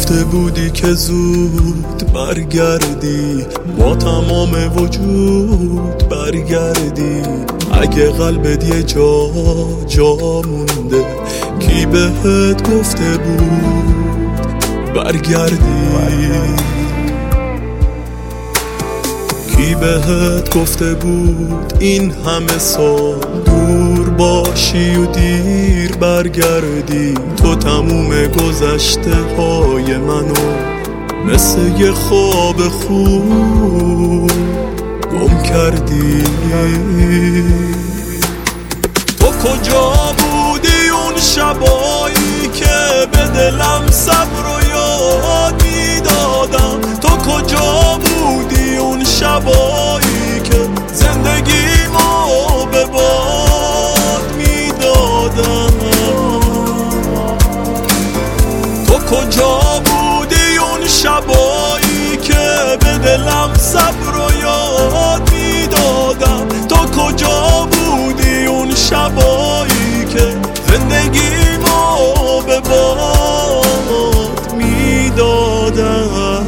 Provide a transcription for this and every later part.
گفته بودی که زود برگردی، با تمام وجود برگردی. اگه قلبت یه جا مونده، کی بهت گفته بود برگردی؟ کی بهت گفته بود این همه سال دور باشی و دیر برگردی؟ تو تموم گذشته های منو مثل یه خواب خوب گم کردی. تو کجا بودی اون شبایی که به دلم صبر و یاد میدادم؟ تو کجا بودی اون شبایی که زندگیمو به باد میدادم؟ تو کجا بودی اون شبایی که به دلم صبر و یاد میدادم؟ تو کجا بودی اون شبایی که زندگیمو به باد میدادم؟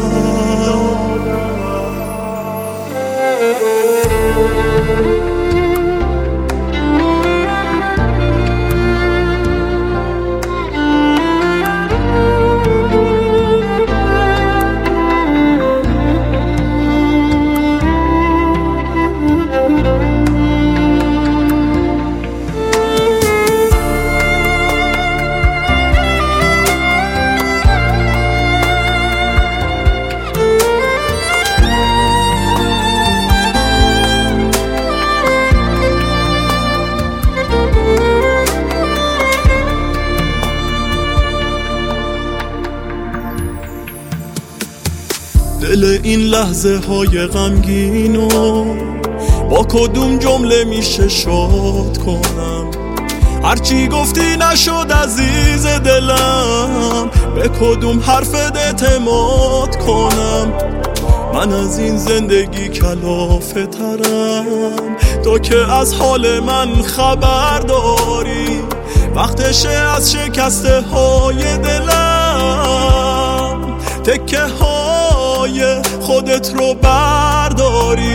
دل این لحظه های غمگینو با کدوم جمله میشه شاد کنم؟ هرچی گفتی نشد عزیز دلم، به کدوم حرفت اعتماد کنم؟ من از این زندگی کلافه ترم، تو که از حال من خبر داری. وقتشه از شکسته های دلم تکه های خودت رو برداری.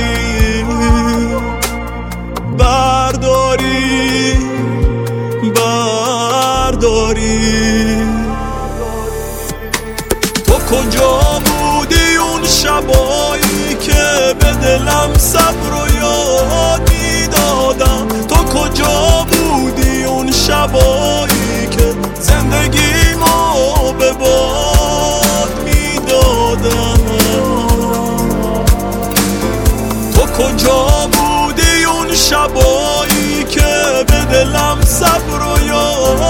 تو کجا بودی اون شبایی که به دلم صبر و یاد میدادم؟ تو کجا بودی اون شبایی که زندگیمو به باد میدادم؟ تو کجا بودی اون شبایی که به دلم صبر و یاد